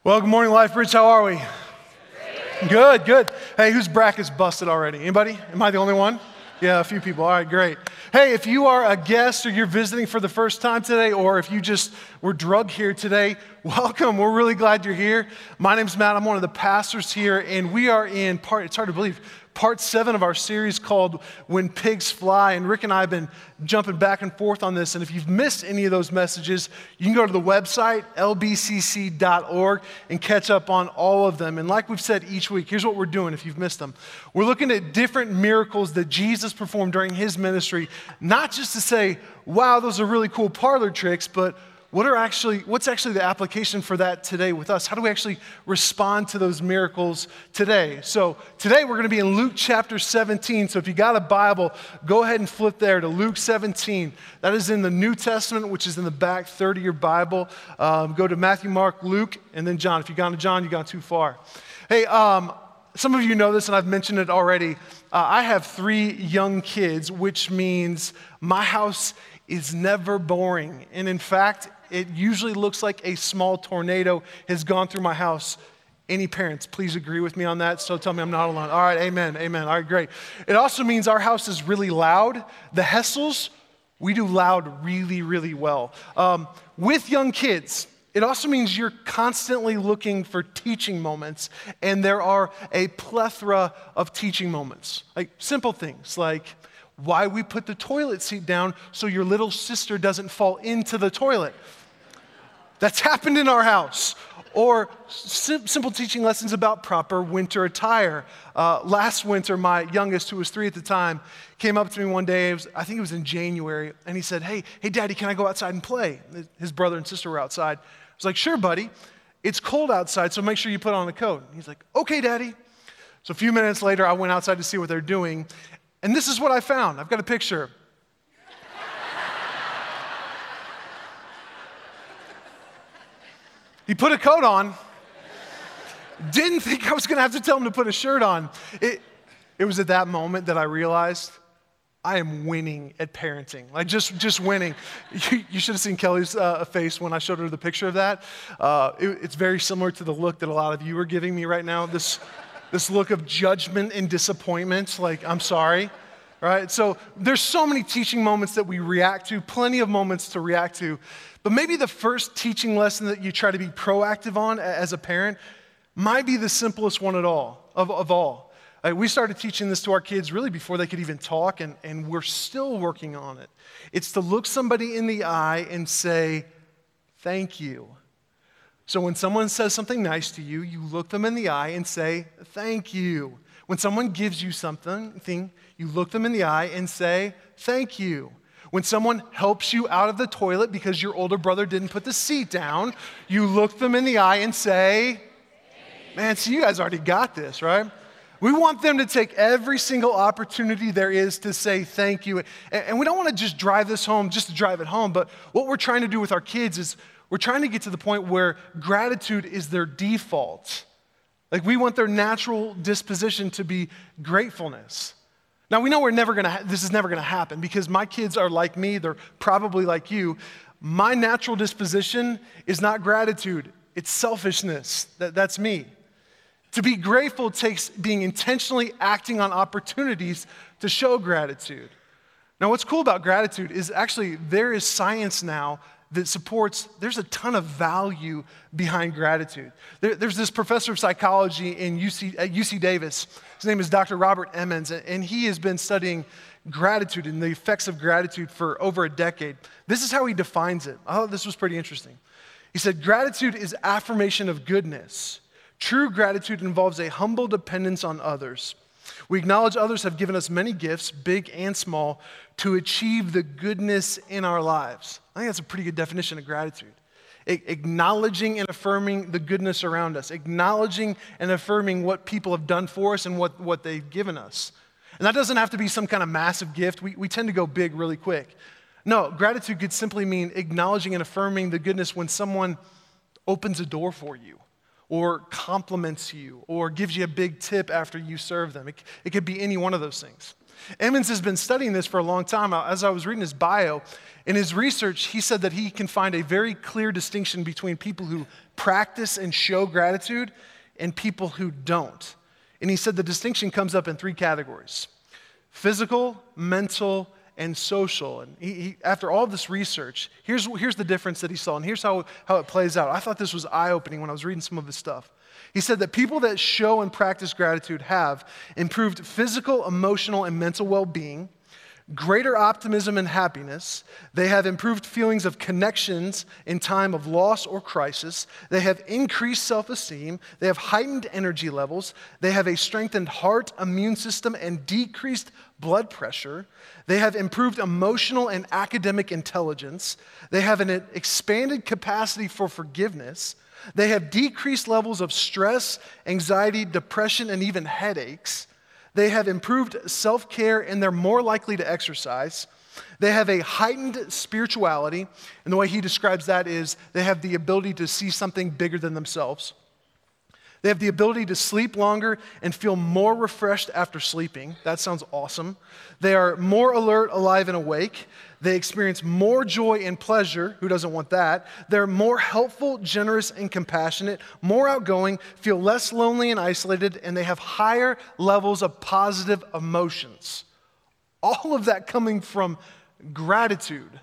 Well, good morning, LifeBridge. How are we? Good, good. Hey, whose bracket's busted already? Anybody? Am I the only one? Yeah, a few people. All right, great. Hey, if you are a guest or you're visiting for the first time today, or if you just were drugged here today, welcome. We're really glad you're here. My name's Matt. I'm one of the pastors here, and we are in it's hard to believe, part 7 of our series called When Pigs Fly. And Rick and I have been jumping back and forth on this. And if you've missed any of those messages, you can go to the website, lbcc.org, and catch up on all of them. And like we've said each week, here's what we're doing if you've missed them. We're looking at different miracles that Jesus performed during his ministry, not just to say, wow, those are really cool parlor tricks, but what's actually the application for that today with us? How do we actually respond to those miracles today? So today we're going to be in Luke chapter 17. So if you got a Bible, go ahead and flip there to Luke 17. That is in the New Testament, which is in the back third of your Bible. Go to Matthew, Mark, Luke, and then John. If you've gone to John, you've gone too far. Hey, some of you know this, and I've mentioned it already. I have 3 young kids, which means my house is never boring. And in fact, it usually looks like a small tornado has gone through my house. Any parents, please agree with me on that. So tell me I'm not alone. All right, amen, amen. All right, great. It also means our house is really loud. The Hessels, we do loud really, really well. With young kids, it also means you're constantly looking for teaching moments, and there are a plethora of teaching moments. Like simple things like why we put the toilet seat down so your little sister doesn't fall into the toilet. That's happened in our house. Or simple teaching lessons about proper winter attire. Last winter, my youngest, who was 3 at the time, came up to me one day, I think it was in January, and he said, hey, Daddy, can I go outside and play? His brother and sister were outside. I was like, sure, buddy. It's cold outside, so make sure you put on a coat. He's like, okay, Daddy. So a few minutes later, I went outside to see what they're doing, and this is what I found. I've got a picture. He put a coat on. Didn't think I was going to have to tell him to put a shirt on. It was at that moment that I realized I am winning at parenting. Like just winning. You should have seen Kelly's face when I showed her the picture of that. It's very similar to the look that a lot of you are giving me right now. This look of judgment and disappointment. Like, I'm sorry. Right? So there's so many teaching moments that we react to, plenty of moments to react to. But maybe the first teaching lesson that you try to be proactive on as a parent might be the simplest one of all. Like, we started teaching this to our kids really before they could even talk, and we're still working on it. It's to look somebody in the eye and say, thank you. So when someone says something nice to you, you look them in the eye and say, thank you. When someone gives you something, you look them in the eye and say, thank you. When someone helps you out of the toilet because your older brother didn't put the seat down, you look them in the eye and say, man, see, you guys already got this, right? We want them to take every single opportunity there is to say thank you. And we don't want to just drive this home just to drive it home, but what we're trying to do with our kids is we're trying to get to the point where gratitude is their default. Like, we want their natural disposition to be gratefulness. Now, we know this is never going to happen because my kids are like me. They're probably like you. My natural disposition is not gratitude. It's selfishness. That's me. To be grateful takes being intentionally acting on opportunities to show gratitude. Now, what's cool about gratitude is actually there is science now that supports, there's a ton of value behind gratitude. There's this professor of psychology at UC Davis. His name is Dr. Robert Emmons, and he has been studying gratitude and the effects of gratitude for over a decade. This is how he defines it. I thought this was pretty interesting. He said, gratitude is affirmation of goodness. True gratitude involves a humble dependence on others. We acknowledge others have given us many gifts, big and small, to achieve the goodness in our lives. I think that's a pretty good definition of gratitude. Acknowledging and affirming the goodness around us. Acknowledging and affirming what people have done for us and what they've given us. And that doesn't have to be some kind of massive gift. We tend to go big really quick. No, gratitude could simply mean acknowledging and affirming the goodness when someone opens a door for you, or compliments you, or gives you a big tip after you serve them. It could be any one of those things. Emmons has been studying this for a long time. As I was reading his bio, in his research, he said that he can find a very clear distinction between people who practice and show gratitude and people who don't. And he said the distinction comes up in 3 categories: physical, mental, and social. And he after all this research, here's the difference that he saw, and here's how it plays out. I thought this was eye-opening when I was reading some of his stuff. He said that people that show and practice gratitude have improved physical, emotional, and mental well-being, greater optimism and happiness. They have improved feelings of connections in time of loss or crisis. They have increased self-esteem. They have heightened energy levels. They have a strengthened heart, immune system, and decreased blood pressure. They have improved emotional and academic intelligence. They have an expanded capacity for forgiveness. They have decreased levels of stress, anxiety, depression, and even headaches. They have improved self-care, and they're more likely to exercise. They have a heightened spirituality, and the way he describes that is they have the ability to see something bigger than themselves. They have the ability to sleep longer and feel more refreshed after sleeping. That sounds awesome. They are more alert, alive, and awake. They experience more joy and pleasure. Who doesn't want that? They're more helpful, generous, and compassionate, more outgoing, feel less lonely and isolated, and they have higher levels of positive emotions. All of that coming from gratitude.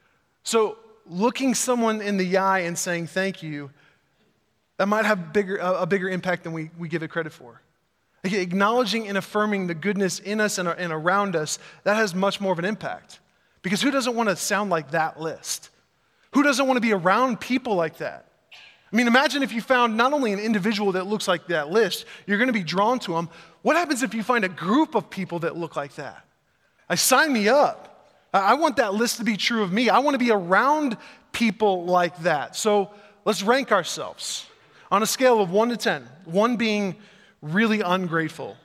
So looking someone in the eye and saying thank you, that might have a bigger impact than we give it credit for. Like, acknowledging and affirming the goodness in us and around us, that has much more of an impact. Because who doesn't want to sound like that list? Who doesn't want to be around people like that? I mean, imagine if you found not only an individual that looks like that list, you're going to be drawn to them. What happens if you find a group of people that look like that? Sign me up. I want that list to be true of me. I want to be around people like that. So let's rank ourselves on a scale of 1 to 10. 1 being really ungrateful,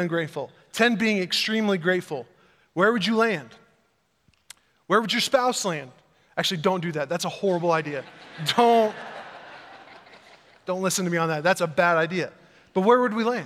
10 being extremely grateful. Where would you land? Where would your spouse land? Actually, don't do that. That's a horrible idea. Don't listen to me on that. That's a bad idea. But where would we land?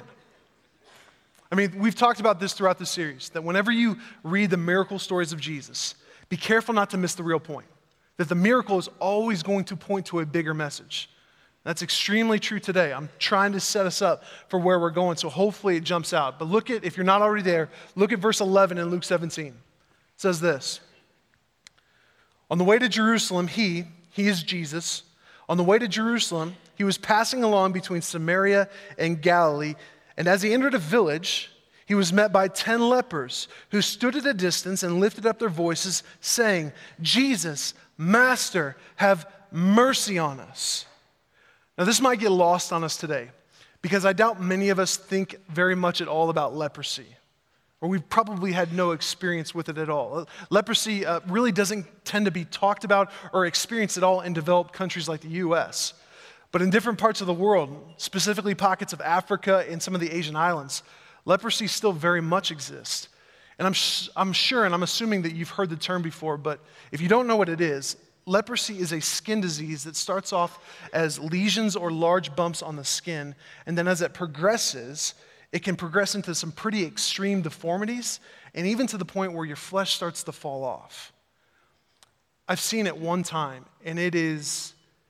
I mean, we've talked about this throughout the series, that whenever you read the miracle stories of Jesus, be careful not to miss the real point, that the miracle is always going to point to a bigger message. That's extremely true today. I'm trying to set us up for where we're going, so hopefully it jumps out. But look at, if you're not already there, look at verse 11 in Luke 17. It says this: on the way to Jerusalem, he is Jesus, on the way to Jerusalem, he was passing along between Samaria and Galilee, and as he entered a village, he was met by 10 lepers who stood at a distance and lifted up their voices, saying, Jesus, Master, have mercy on us. Now, this might get lost on us today because I doubt many of us think very much at all about leprosy, or we've probably had no experience with it at all. Leprosy really doesn't tend to be talked about or experienced at all in developed countries like the U.S. But in different parts of the world, specifically pockets of Africa and some of the Asian islands, leprosy still very much exists. And I'm sure and I'm assuming that you've heard the term before, but if you don't know what it is, leprosy is a skin disease that starts off as lesions or large bumps on the skin, and then as it progresses, it can progress into some pretty extreme deformities, and even to the point where your flesh starts to fall off. I've seen it one time, and it's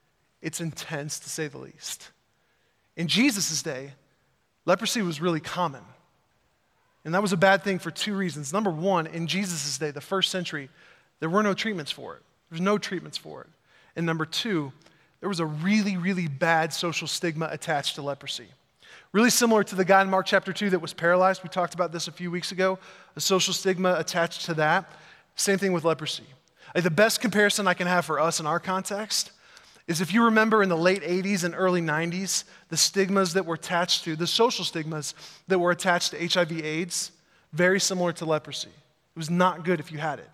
intense to say the least. In Jesus' day, leprosy was really common, and that was a bad thing for 2 reasons. Number 1, in Jesus' day, the first century, there were no treatments for it. There's no treatments for it. And number 2, there was a really, really bad social stigma attached to leprosy. Really similar to the guy in Mark chapter 2 that was paralyzed. We talked about this a few weeks ago. A social stigma attached to that. Same thing with leprosy. The best comparison I can have for us in our context is if you remember in the late 80s and early 90s, the stigmas that were attached to, the social stigmas that were attached to HIV/AIDS, very similar to leprosy. It was not good if you had it.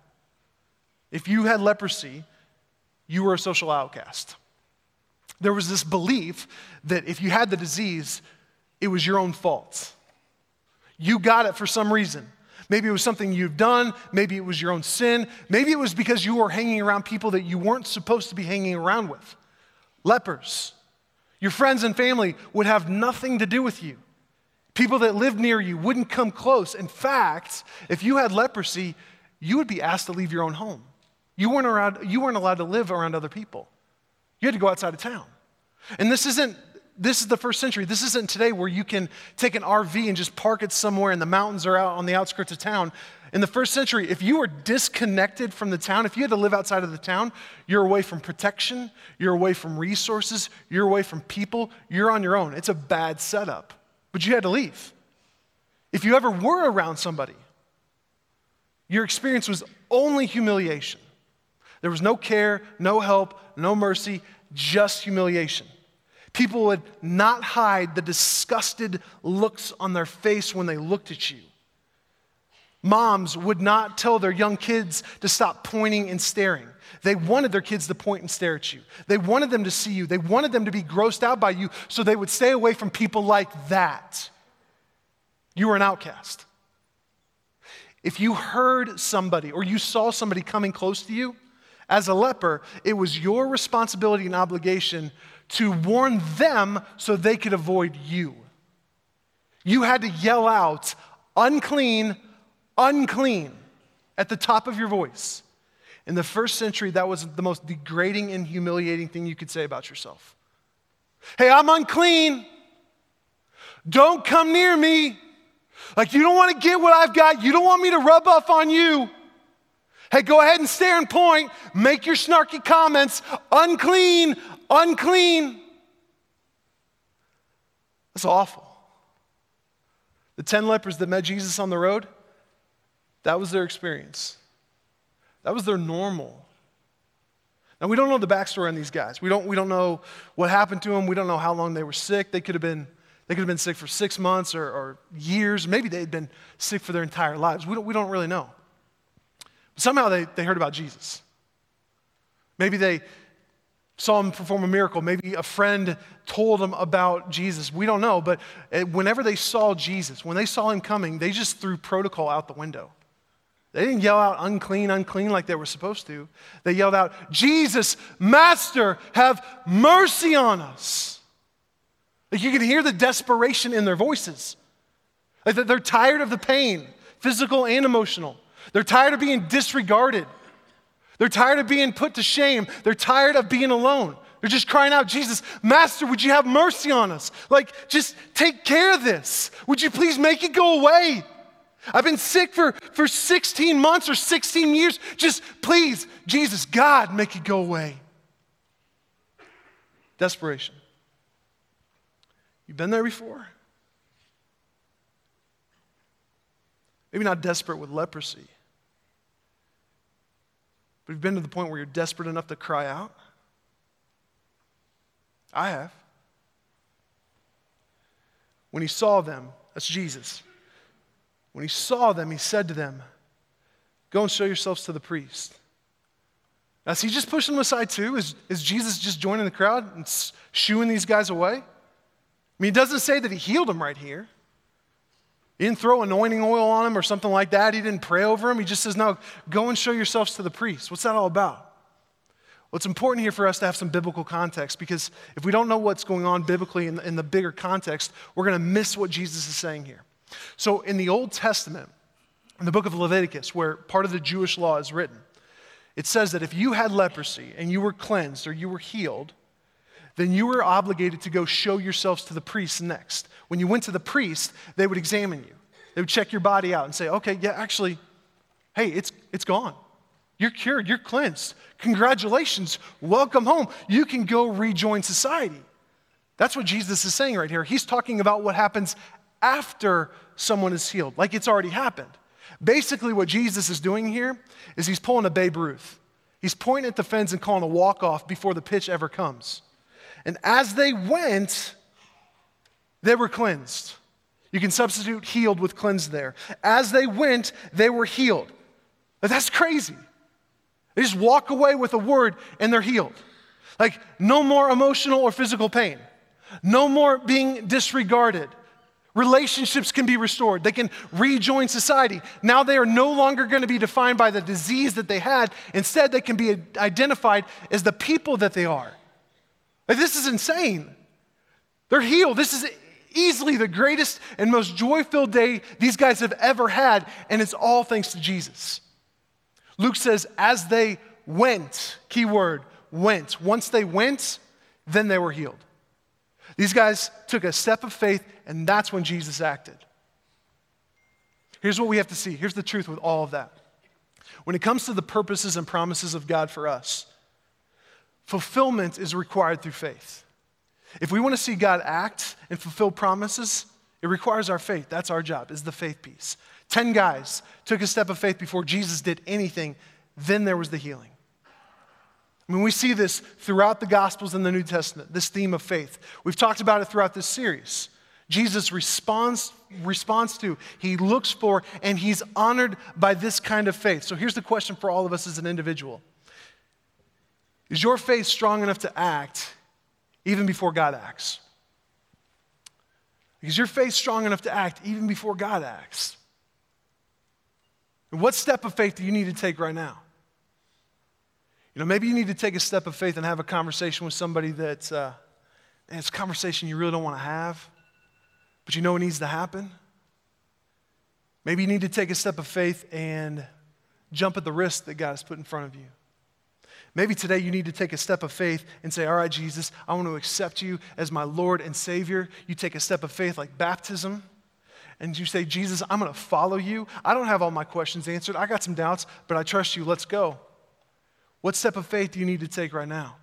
If you had leprosy, you were a social outcast. There was this belief that if you had the disease, it was your own fault. You got it for some reason. Maybe it was something you've done. Maybe it was your own sin. Maybe it was because you were hanging around people that you weren't supposed to be hanging around with. Lepers. Your friends and family would have nothing to do with you. People that lived near you wouldn't come close. In fact, if you had leprosy, you would be asked to leave your own home. You weren't allowed to live around other people. You had to go outside of town. And this is the first century. This isn't today where you can take an RV and just park it somewhere and the mountains are out on the outskirts of town. In the first century, if you were disconnected from the town, if you had to live outside of the town, you're away from protection, you're away from resources, you're away from people, you're on your own. It's a bad setup. But you had to leave. If you ever were around somebody, your experience was only humiliation. There was no care, no help, no mercy, just humiliation. People would not hide the disgusted looks on their face when they looked at you. Moms would not tell their young kids to stop pointing and staring. They wanted their kids to point and stare at you. They wanted them to see you. They wanted them to be grossed out by you, so they would stay away from people like that. You were an outcast. If you heard somebody or you saw somebody coming close to you, as a leper, it was your responsibility and obligation to warn them so they could avoid you. You had to yell out, "Unclean, unclean," at the top of your voice. In the first century, that was the most degrading and humiliating thing you could say about yourself. Hey, I'm unclean. Don't come near me. Like, you don't want to get what I've got. You don't want me to rub off on you. Hey, go ahead and stare and point. Make your snarky comments. Unclean, unclean. That's awful. The 10 lepers that met Jesus on the road, that was their experience. That was their normal. Now, we don't know the backstory on these guys. We don't know what happened to them. We don't know how long they were sick. They could have been sick for 6 months or years. Maybe they had been sick for their entire lives. We don't really know. But somehow they heard about Jesus. Maybe they saw him perform a miracle. Maybe a friend told them about Jesus. We don't know. But whenever they saw Jesus, when they saw him coming, they just threw protocol out the window. They didn't yell out, "Unclean, unclean," like they were supposed to. They yelled out, "Jesus, Master, have mercy on us." Like, you can hear the desperation in their voices. Like, they're tired of the pain, physical and emotional. They're tired of being disregarded. They're tired of being put to shame. They're tired of being alone. They're just crying out, "Jesus, Master, would you have mercy on us? Like, just take care of this. Would you please make it go away? I've been sick for 16 months or 16 years. Just please, Jesus, God, make it go away." Desperation. You've been there before? Maybe not desperate with leprosy, but you've been to the point where you're desperate enough to cry out? I have. When he saw them, that's Jesus. When he saw them, he said to them, "Go and show yourselves to the priest." Now, is he just pushing them aside too? Is Jesus just joining the crowd and shooing these guys away? I mean, it doesn't say that he healed them right here. He didn't throw anointing oil on him or something like that. He didn't pray over him. He just says, "No, go and show yourselves to the priest." What's that all about? Well, it's important here for us to have some biblical context, because if we don't know what's going on biblically in the bigger context, we're going to miss what Jesus is saying here. So in the Old Testament, in the book of Leviticus, where part of the Jewish law is written, it says that if you had leprosy and you were cleansed or you were healed, then you were obligated to go show yourselves to the priest next. When you went to the priest, they would examine you. They would check your body out and say, "Okay, yeah, actually, hey, it's gone. You're cured. You're cleansed. Congratulations. Welcome home. You can go rejoin society." That's what Jesus is saying right here. He's talking about what happens after someone is healed, like it's already happened. Basically, what Jesus is doing here is he's pulling a Babe Ruth. He's pointing at the fence and calling a walk-off before the pitch ever comes. And as they went, they were cleansed. You can substitute healed with cleansed there. As they went, they were healed. That's crazy. They just walk away with a word and they're healed. Like, no more emotional or physical pain. No more being disregarded. Relationships can be restored. They can rejoin society. Now they are no longer going to be defined by the disease that they had. Instead, they can be identified as the people that they are. Like, this is insane. They're healed. This is easily the greatest and most joy-filled day these guys have ever had, and it's all thanks to Jesus. Luke says, as they went, key word, went. Once they went, then they were healed. These guys took a step of faith, and that's when Jesus acted. Here's what we have to see. Here's the truth with all of that. When it comes to the purposes and promises of God for us, fulfillment is required through faith. If we want to see God act and fulfill promises, it requires our faith. That's our job, is the faith piece. 10 guys took a step of faith before Jesus did anything. Then there was the healing. I mean, we see this throughout the Gospels and the New Testament, this theme of faith. We've talked about it throughout this series. Jesus responds to, he looks for, and he's honored by this kind of faith. So here's the question for all of us as an individual. Is your faith strong enough to act even before God acts? Is your faith strong enough to act even before God acts? And what step of faith do you need to take right now? Maybe you need to take a step of faith and have a conversation with somebody that's, it's a conversation you really don't want to have, but you know it needs to happen. Maybe you need to take a step of faith and jump at the risk that God has put in front of you. Maybe today you need to take a step of faith and say, all right, Jesus, I want to accept you as my Lord and Savior. You take a step of faith like baptism, and you say, Jesus, I'm going to follow you. I don't have all my questions answered. I got some doubts, but I trust you. Let's go. What step of faith do you need to take right now?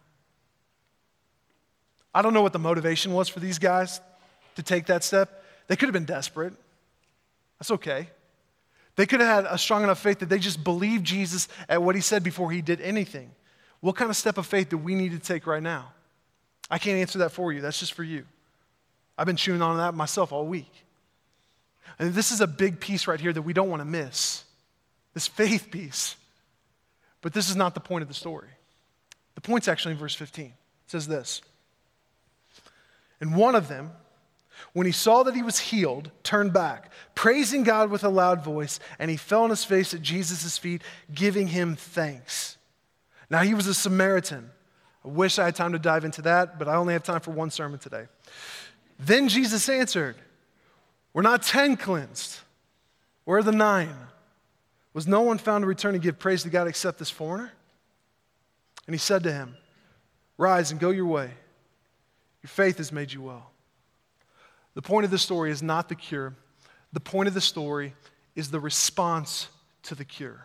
I don't know what the motivation was for these guys to take that step. They could have been desperate. That's okay. They could have had a strong enough faith that they just believed Jesus at what he said before he did anything. What kind of step of faith do we need to take right now? I can't answer that for you. That's just for you. I've been chewing on that myself all week. And this is a big piece right here that we don't want to miss, this faith piece. But this is not the point of the story. The point's actually in verse 15. It says this. And one of them, when he saw that he was healed, turned back, praising God with a loud voice, and he fell on his face at Jesus' feet, giving him thanks. Now he was a Samaritan. I wish I had time to dive into that, but I only have time for one sermon today. Then Jesus answered, were not 10 cleansed? Where are the 9? Was no one found to return and give praise to God except this foreigner? And he said to him, rise and go your way. Your faith has made you well. The point of the story is not the cure. The point of the story is the response to the cure.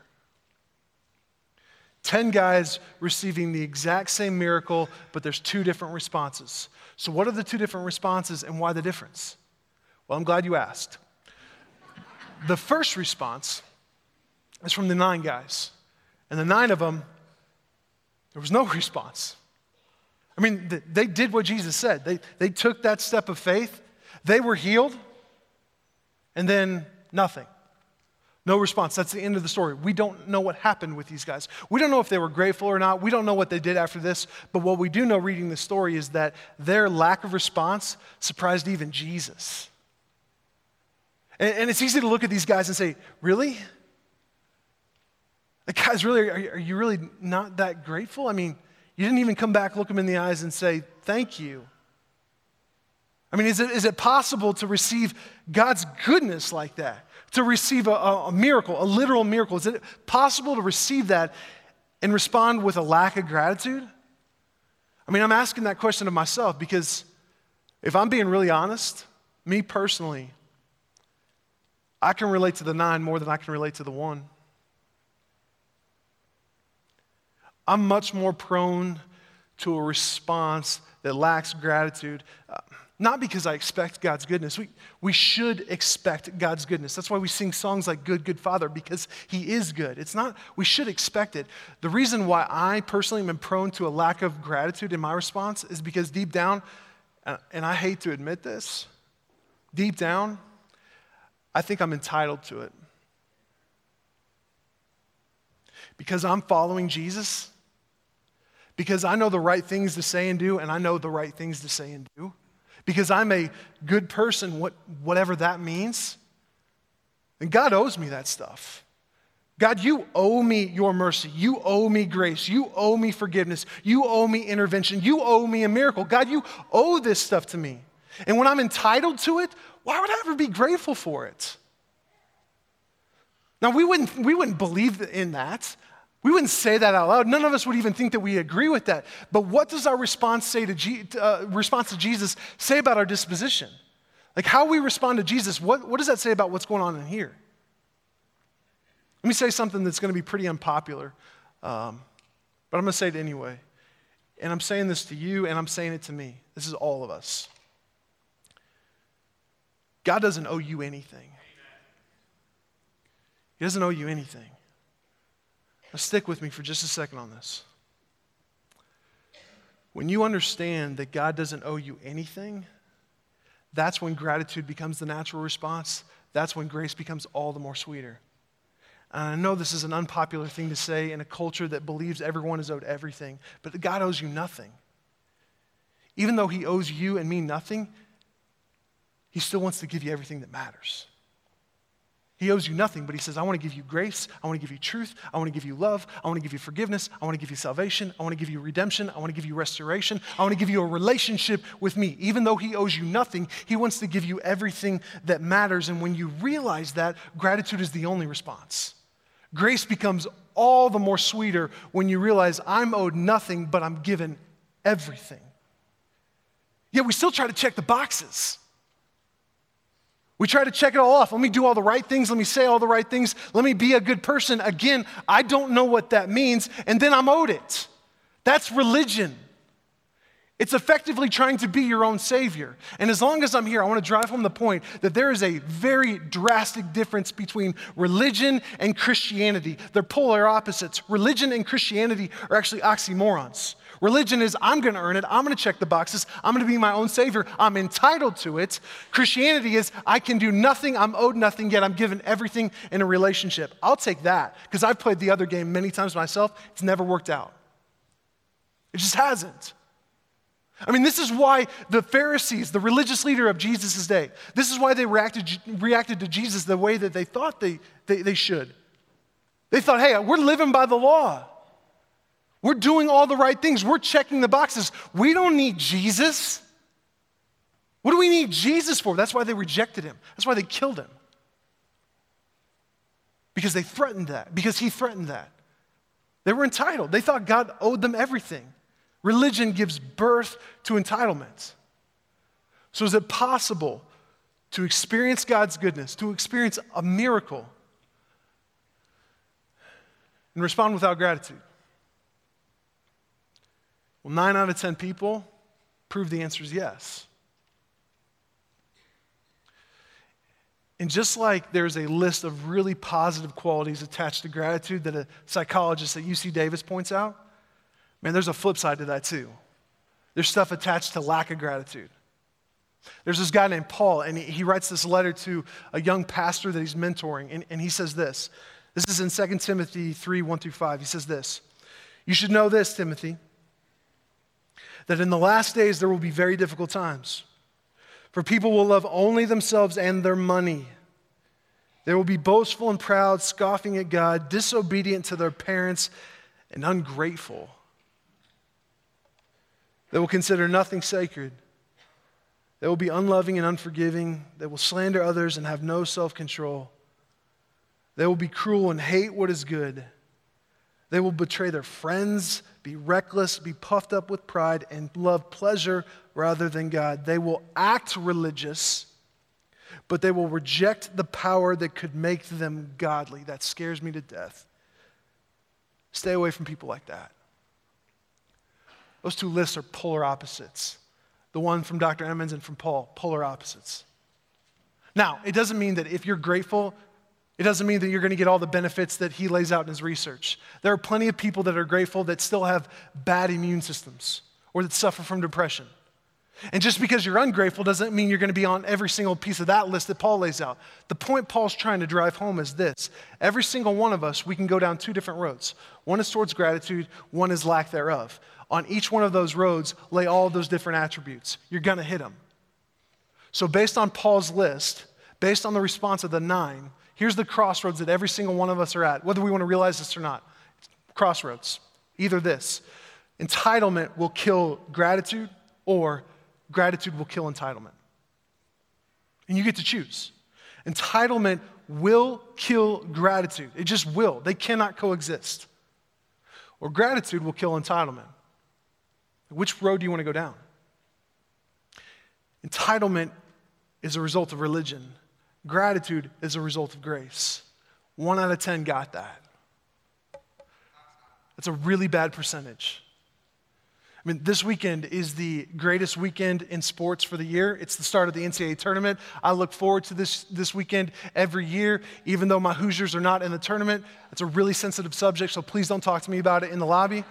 10 guys receiving the exact same miracle, but there's 2 different responses. So what are the 2 different responses and why the difference? Well, I'm glad you asked. The first response is from the 9 guys. And the 9 of them, there was no response. I mean, they did what Jesus said. They took that step of faith. They were healed. And then nothing. No response. That's the end of the story. We don't know what happened with these guys. We don't know if they were grateful or not. We don't know what they did after this. But what we do know reading the story is that their lack of response surprised even Jesus. And it's easy to look at these guys and say, really? Like, guys, really, are you really not that grateful? I mean, you didn't even come back, look them in the eyes and say, thank you. I mean, is it possible to receive God's goodness like that? To receive a miracle, a literal miracle? Is it possible to receive that and respond with a lack of gratitude? I mean, I'm asking that question of myself because if I'm being really honest, me personally, I can relate to the 9 more than I can relate to the 1. I'm much more prone to a response that lacks gratitude, not because I expect God's goodness. We should expect God's goodness. That's why we sing songs like Good, Good Father, because he is good. It's not, we should expect it. The reason why I personally am prone to a lack of gratitude in my response is because deep down, and I hate to admit this, deep down, I think I'm entitled to it. Because I'm following Jesus, because I know the right things to say and do, and I know the right things to say and do, because I'm a good person, whatever that means, and God owes me that stuff. God, you owe me your mercy. You owe me grace. You owe me forgiveness. You owe me intervention. You owe me a miracle. God, you owe this stuff to me. And when I'm entitled to it, why would I ever be grateful for it? Now, we wouldn't believe in that. We wouldn't say that out loud. None of us would even think that we agree with that. But what does our response to Jesus say about our disposition? Like how we respond to Jesus, what does that say about what's going on in here? Let me say something that's going to be pretty unpopular, but I'm going to say it anyway. And I'm saying this to you, and I'm saying it to me. This is all of us. God doesn't owe you anything. He doesn't owe you anything. Now stick with me for just a second on this. When you understand that God doesn't owe you anything, that's when gratitude becomes the natural response. That's when grace becomes all the more sweeter. And I know this is an unpopular thing to say in a culture that believes everyone is owed everything, but God owes you nothing. Even though he owes you and me nothing, he still wants to give you everything that matters. He owes you nothing, but he says, I want to give you grace, I want to give you truth, I want to give you love, I want to give you forgiveness, I want to give you salvation, I want to give you redemption, I want to give you restoration, I want to give you a relationship with me. Even though he owes you nothing, he wants to give you everything that matters. And when you realize that, gratitude is the only response. Grace becomes all the more sweeter when you realize I'm owed nothing, but I'm given everything. Yet we still try to check the boxes. We try to check it all off. Let me do all the right things. Let me say all the right things. Let me be a good person. Again, I don't know what that means, and then I'm owed it. That's religion. It's effectively trying to be your own savior. And as long as I'm here, I want to drive home the point that there is a very drastic difference between religion and Christianity. They're polar opposites. Religion and Christianity are actually oxymorons. Religion is, I'm going to earn it. I'm going to check the boxes. I'm going to be my own savior. I'm entitled to it. Christianity is, I can do nothing. I'm owed nothing, yet I'm given everything in a relationship. I'll take that because I've played the other game many times myself. It's never worked out. It just hasn't. I mean, this is why the Pharisees, the religious leader of Jesus' day, this is why they reacted to Jesus the way that they thought they should. They thought, hey, we're living by the law. We're doing all the right things. We're checking the boxes. We don't need Jesus. What do we need Jesus for? That's why they rejected him. That's why they killed him. Because they threatened that. Because he threatened that. They were entitled. They thought God owed them everything. Religion gives birth to entitlement. So is it possible to experience God's goodness, to experience a miracle, and respond without gratitude? Well, 9 out of 10 people prove the answer is yes. And just like there's a list of really positive qualities attached to gratitude that a psychologist at UC Davis points out, man, there's a flip side to that too. There's stuff attached to lack of gratitude. There's this guy named Paul, and he writes this letter to a young pastor that he's mentoring, and he says this. This is in 2 Timothy 3, 1-5. He says this, "You should know this, Timothy, that in the last days there will be very difficult times. For people will love only themselves and their money. They will be boastful and proud, scoffing at God, disobedient to their parents, and ungrateful. They will consider nothing sacred. They will be unloving and unforgiving. They will slander others and have no self-control. They will be cruel and hate what is good. They will betray their friends, be reckless, be puffed up with pride, and love pleasure rather than God. They will act religious, but they will reject the power that could make them godly." That scares me to death. Stay away from people like that. Those two lists are polar opposites. The one from Dr. Emmons and from Paul, polar opposites. Now, it doesn't mean that if you're grateful, it doesn't mean that you're going to get all the benefits that he lays out in his research. There are plenty of people that are grateful that still have bad immune systems or that suffer from depression. And just because you're ungrateful doesn't mean you're going to be on every single piece of that list that Paul lays out. The point Paul's trying to drive home is this. Every single one of us, we can go down two different roads. One is towards gratitude, one is lack thereof. On each one of those roads, lay all of those different attributes. You're going to hit them. So based on Paul's list, based on the response of the 9, here's the crossroads that every single one of us are at, whether we want to realize this or not. Crossroads. Either this. Entitlement will kill gratitude, or gratitude will kill entitlement. And you get to choose. Entitlement will kill gratitude. It just will. They cannot coexist. Or gratitude will kill entitlement. Which road do you want to go down? Entitlement is a result of religion. Gratitude is a result of grace. 1 out of 10 got that. That's a really bad percentage. I mean, this weekend is the greatest weekend in sports for the year. It's the start of the NCAA tournament. I look forward to this weekend every year, even though my Hoosiers are not in the tournament. It's a really sensitive subject, so please don't talk to me about it in the lobby.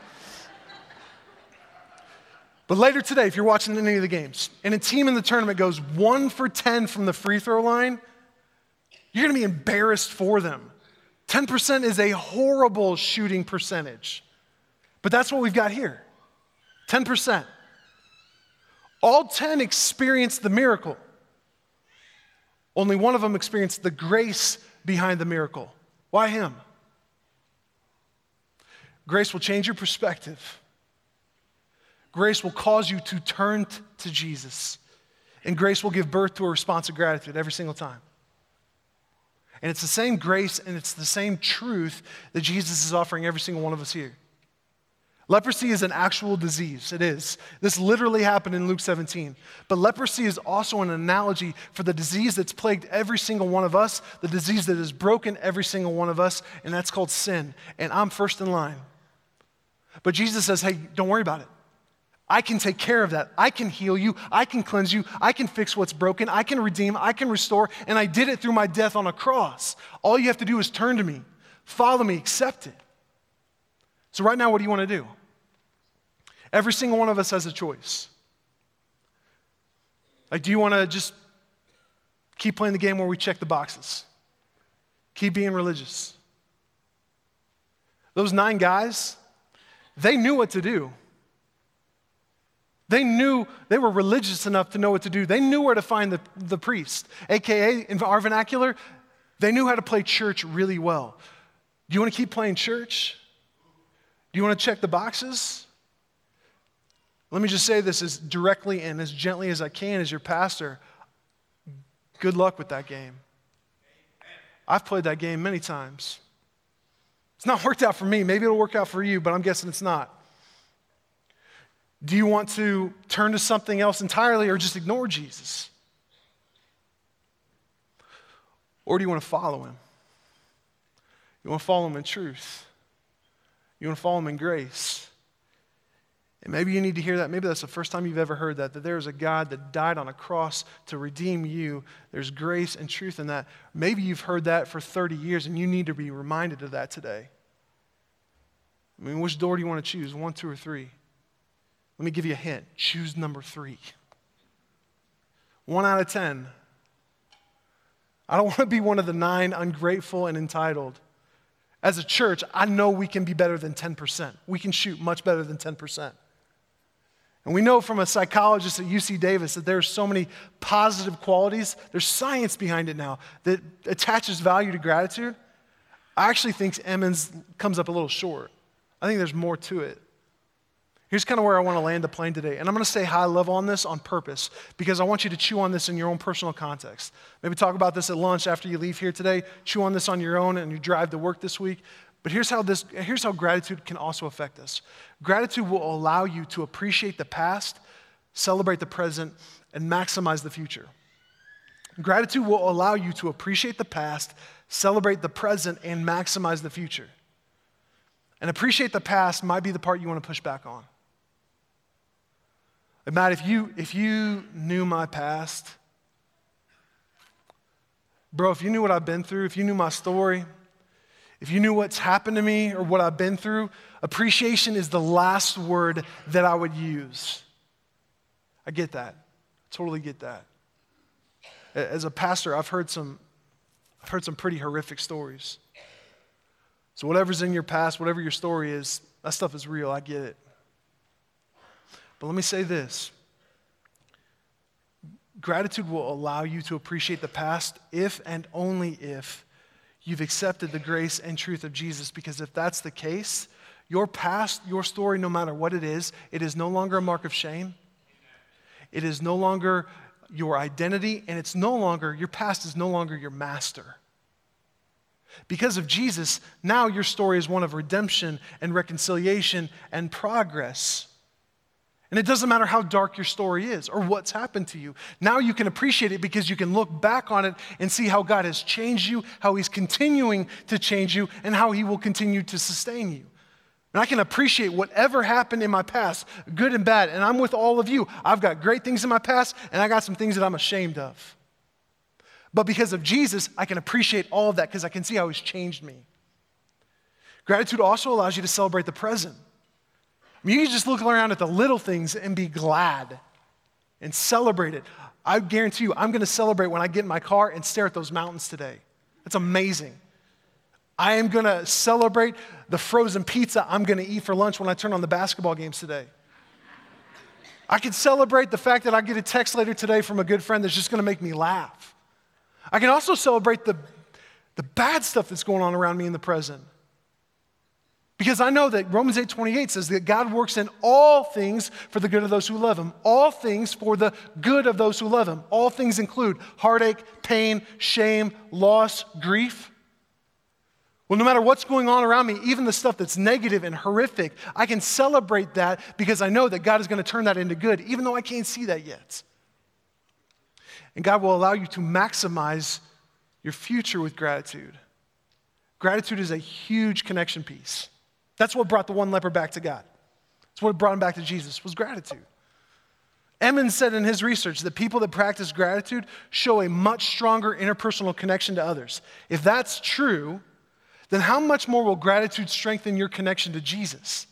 But later today, if you're watching any of the games, and a team in the tournament goes 1 for 10 from the free throw line, you're going to be embarrassed for them. 10% is a horrible shooting percentage. But that's what we've got here. 10%. All 10 experienced the miracle. Only one of them experienced the grace behind the miracle. Why him? Grace will change your perspective. Grace will cause you to turn to Jesus. And grace will give birth to a response of gratitude every single time. And it's the same grace and it's the same truth that Jesus is offering every single one of us here. Leprosy is an actual disease. It is. This literally happened in Luke 17. But leprosy is also an analogy for the disease that's plagued every single one of us, the disease that has broken every single one of us, and that's called sin. And I'm first in line. But Jesus says, hey, don't worry about it. I can take care of that. I can heal you. I can cleanse you. I can fix what's broken. I can redeem. I can restore. And I did it through my death on a cross. All you have to do is turn to me, follow me, accept it. So right now, what do you want to do? Every single one of us has a choice. Like, do you want to just keep playing the game where we check the boxes? Keep being religious. Those 9 guys, they knew what to do. They knew, they were religious enough to know what to do. They knew where to find the priest. AKA, in our vernacular, they knew how to play church really well. Do you want to keep playing church? Do you want to check the boxes? Let me just say this as directly and as gently as I can as your pastor. Good luck with that game. I've played that game many times. It's not worked out for me. Maybe it'll work out for you, but I'm guessing it's not. Do you want to turn to something else entirely or just ignore Jesus? Or do you want to follow him? You want to follow him in truth. You want to follow him in grace. And maybe you need to hear that. Maybe that's the first time you've ever heard that there is a God that died on a cross to redeem you. There's grace and truth in that. Maybe you've heard that for 30 years and you need to be reminded of that today. I mean, which door do you want to choose? 1, 2, or 3? Let me give you a hint. Choose number 3. 1 out of 10. I don't want to be one of the 9 ungrateful and entitled. As a church, I know we can be better than 10%. We can shoot much better than 10%. And we know from a psychologist at UC Davis that there's so many positive qualities. There's science behind it now that attaches value to gratitude. I actually think Emmons comes up a little short. I think there's more to it. Here's kind of where I want to land the plane today. And I'm going to stay high level on this on purpose because I want you to chew on this in your own personal context. Maybe talk about this at lunch after you leave here today. Chew on this on your own and you drive to work this week. But here's how gratitude can also affect us. Gratitude will allow you to appreciate the past, celebrate the present, and maximize the future. Gratitude will allow you to appreciate the past, celebrate the present, and maximize the future. And appreciate the past might be the part you want to push back on. Like, Matt, if you knew my past, bro, if you knew what I've been through, if you knew my story, if you knew what's happened to me or what I've been through, appreciation is the last word that I would use. I get that. I totally get that. As a pastor, I've heard some pretty horrific stories. So whatever's in your past, whatever your story is, that stuff is real. I get it. But let me say this. Gratitude will allow you to appreciate the past if and only if you've accepted the grace and truth of Jesus. Because if that's the case, your past, your story, no matter what it is no longer a mark of shame. It is no longer your identity, and your past is no longer your master. Because of Jesus, now your story is one of redemption and reconciliation and progress. And it doesn't matter how dark your story is or what's happened to you. Now you can appreciate it because you can look back on it and see how God has changed you, how he's continuing to change you, and how he will continue to sustain you. And I can appreciate whatever happened in my past, good and bad, and I'm with all of you. I've got great things in my past, and I got some things that I'm ashamed of. But because of Jesus, I can appreciate all of that because I can see how he's changed me. Gratitude also allows you to celebrate the present. I mean, you can just look around at the little things and be glad and celebrate it. I guarantee you, I'm going to celebrate when I get in my car and stare at those mountains today. That's amazing. I am going to celebrate the frozen pizza I'm going to eat for lunch when I turn on the basketball games today. I can celebrate the fact that I get a text later today from a good friend that's just going to make me laugh. I can also celebrate the bad stuff that's going on around me in the present. Because I know that Romans 8:28 says that God works in all things for the good of those who love him. All things for the good of those who love him. All things include heartache, pain, shame, loss, grief. Well, no matter what's going on around me, even the stuff that's negative and horrific, I can celebrate that because I know that God is going to turn that into good, even though I can't see that yet. And God will allow you to maximize your future with gratitude. Gratitude is a huge connection piece. That's what brought the one leper back to God. That's what brought him back to Jesus, was gratitude. Emmons said in his research that people that practice gratitude show a much stronger interpersonal connection to others. If that's true, then how much more will gratitude strengthen your connection to Jesus?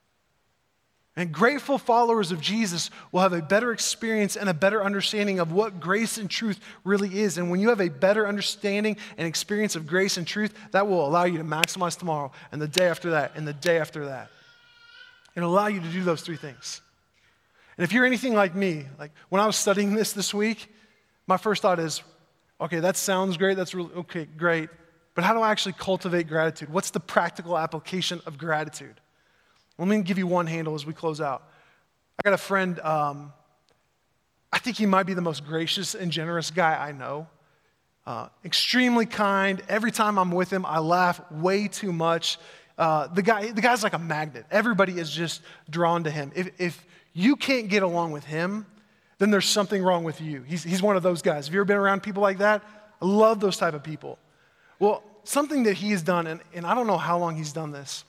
And grateful followers of Jesus will have a better experience and a better understanding of what grace and truth really is. And when you have a better understanding and experience of grace and truth, that will allow you to maximize tomorrow and the day after that and the day after that. It'll allow you to do those three things. And if you're anything like me, like when I was studying this week, my first thought is, okay, that sounds great. That's really, okay, great. But how do I actually cultivate gratitude? What's the practical application of gratitude? Let me give you one handle as we close out. I got a friend, I think he might be the most gracious and generous guy I know. Extremely kind. Every time I'm with him, I laugh way too much. The guy's like a magnet. Everybody is just drawn to him. If you can't get along with him, then there's something wrong with you. He's one of those guys. Have you ever been around people like that? I love those type of people. Well, something that he has done, and I don't know how long he's done this,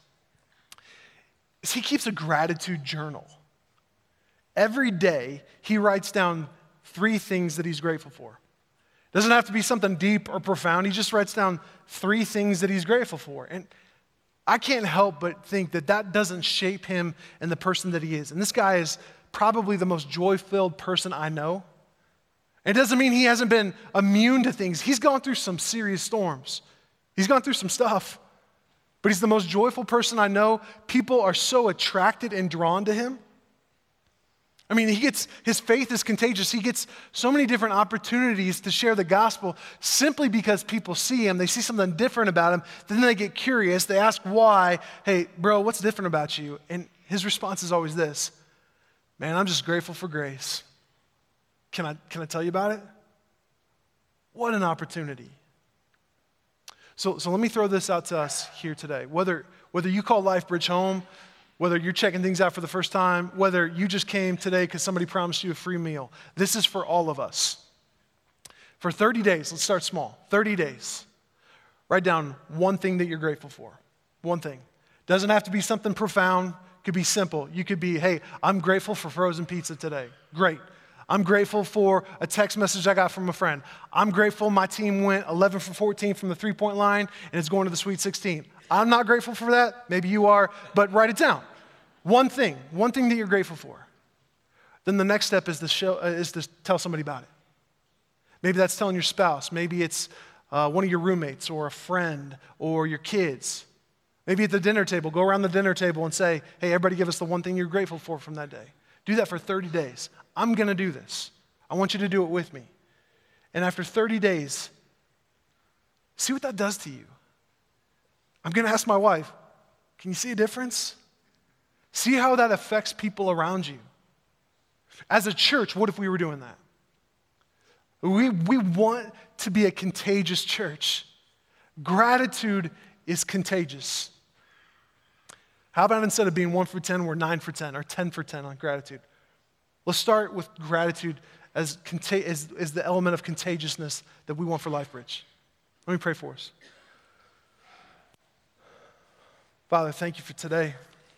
is he keeps a gratitude journal. Every day, he writes down 3 things that he's grateful for. It doesn't have to be something deep or profound. He just writes down 3 things that he's grateful for. And I can't help but think that that doesn't shape him and the person that he is. And this guy is probably the most joy-filled person I know. It doesn't mean he hasn't been immune to things. He's gone through some serious storms. He's gone through some stuff. But he's the most joyful person I know. People are so attracted and drawn to him. I mean, his faith is contagious. He gets so many different opportunities to share the gospel simply because people see him. They see something different about him. Then they get curious. They ask why. Hey, bro, what's different about you? And his response is always this: man, I'm just grateful for grace. Can I tell you about it? What an opportunity. So let me throw this out to us here today. Whether you call LifeBridge home, whether you're checking things out for the first time, whether you just came today because somebody promised you a free meal, this is for all of us. For 30 days, let's start small. 30 days. Write down one thing that you're grateful for. One thing. Doesn't have to be something profound. Could be simple. You could be, hey, I'm grateful for frozen pizza today. Great. I'm grateful for a text message I got from a friend. I'm grateful my team went 11 for 14 from the three-point line and is going to the Sweet 16. I'm not grateful for that. Maybe you are, but write it down. One thing that you're grateful for. Then the next step is to tell somebody about it. Maybe that's telling your spouse. Maybe it's one of your roommates or a friend or your kids. Maybe at the dinner table, go around the dinner table and say, hey, everybody give us the one thing you're grateful for from that day. Do that for 30 days. I'm going to do this. I want you to do it with me. And after 30 days, see what that does to you. I'm going to ask my wife, can you see a difference? See how that affects people around you. As a church, what if we were doing that? We want to be a contagious church. Gratitude is contagious. How about instead of being 1 for 10, we're 9 for 10 or 10 for 10 on gratitude? Let's start with gratitude as the element of contagiousness that we want for LifeBridge. Let me pray for us. Father, thank you for today.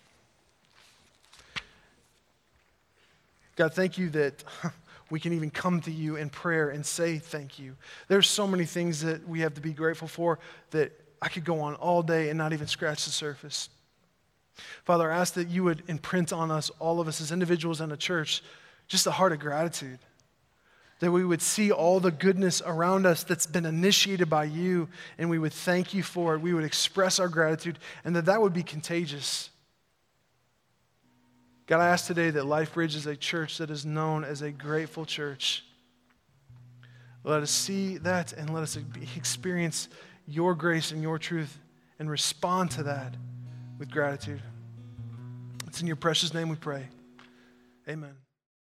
God, thank you that we can even come to you in prayer and say thank you. There's so many things that we have to be grateful for that I could go on all day and not even scratch the surface. Father, I ask that you would imprint on us, all of us as individuals and a church, just a heart of gratitude. That we would see all the goodness around us that's been initiated by you, and we would thank you for it. We would express our gratitude, and that would be contagious. God, I ask today that LifeBridge is a church that is known as a grateful church. Let us see that and let us experience your grace and your truth and respond to that with gratitude. It's in your precious name we pray. Amen.